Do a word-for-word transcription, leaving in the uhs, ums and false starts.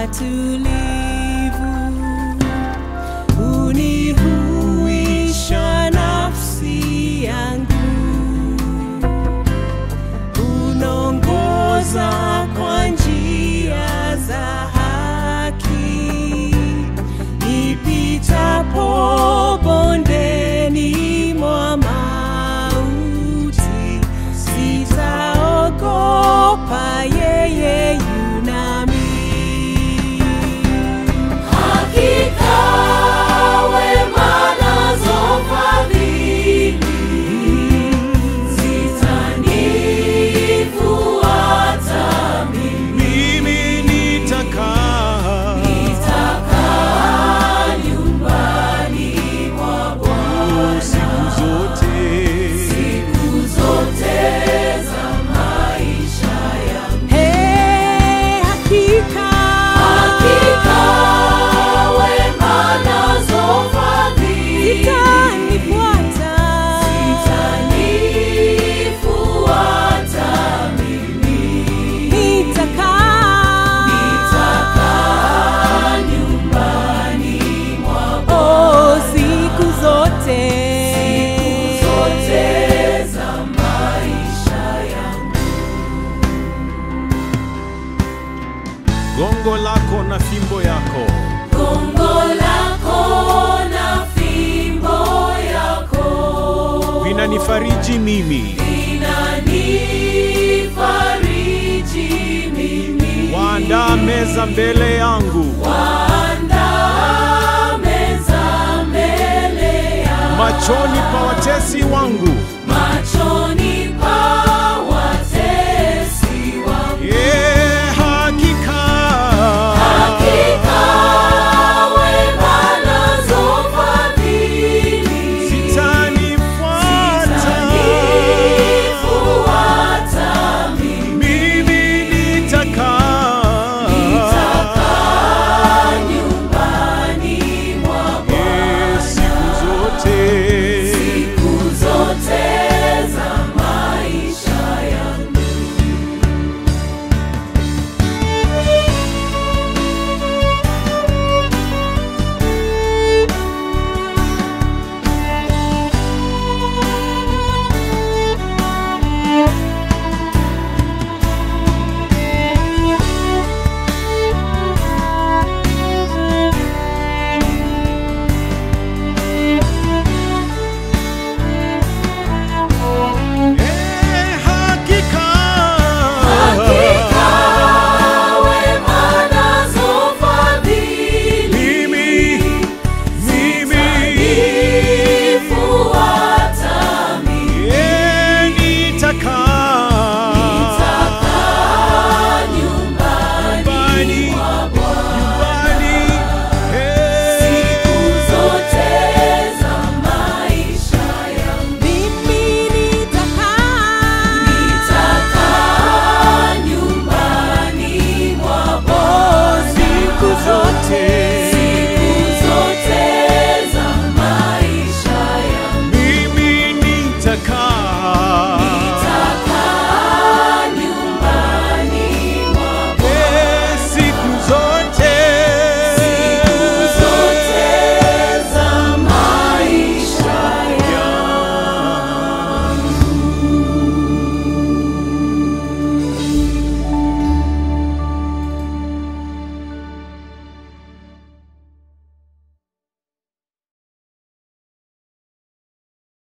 tulivu, unihuisha nafsi yangu, unongoza kwa njia za haki, nipitapo bondeni mwa mauti, sitaogopa, yeye yu nami. Hakika wema nazo fadhili zitanifuata mimi. Mimi nitakaa nitakaa nyumbani mwa Bwana siku zote, siku zote za maisha yangu. Hey, hakika Hakika wema nazo fadhili zitanifuata, zitanifuata mimi. nitakaa Nitakaa nyumbani mwa Bwana oh, siku zote, zote za maisha yangu. gongo lako na fimbo yako Gongo lako na fimbo yako vinanifariji mimi. vinanifariji mimi. Waandaa meza mbele yangu Waandaa meza mbele yangu machoni pa watesi wangu.